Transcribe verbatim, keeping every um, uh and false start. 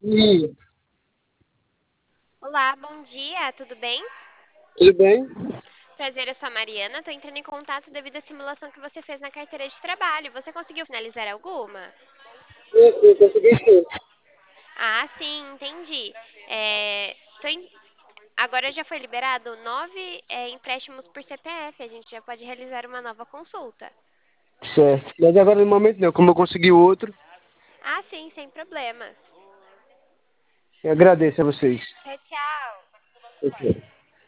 E Olá, bom dia, tudo bem? tudo bem? Prazer, eu sou a Mariana. Estou entrando em contato devido à simulação que você fez na carteira de trabalho. Você conseguiu finalizar alguma? Sim, sim, consegui sim. Ah, sim, entendi. É, tô em- Agora já foi liberado nove é, empréstimos por C P F. A gente já pode realizar uma nova consulta. Certo. Mas agora no momento não, como eu consegui outro, Ah, sim, sem problemas. eu agradeço a vocês. Tchau, tchau. Ok.